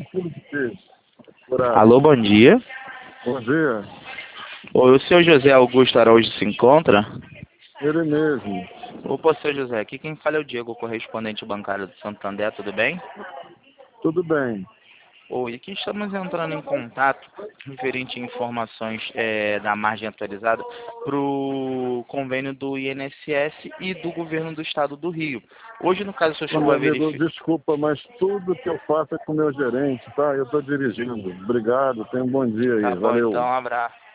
quilo de peixe. Por aí. Alô, bom dia. Bom dia. Oi, o seu José Augusto Araújo se encontra? Ele mesmo. Opa, seu José, aqui quem fala é o Diego, correspondente bancário do Santander, tudo bem? Tudo bem. Oi, aqui estamos entrando em contato referente a informações da margem atualizada para o convênio do INSS e do governo do estado do Rio. Hoje, no caso, o senhor Ô, chegou meu a amigo, verificar... desculpa, mas tudo que eu faço é com o meu gerente, tá? Eu estou dirigindo. Obrigado, tenha um bom dia Tá aí. bom, então, Valeu. um abraço.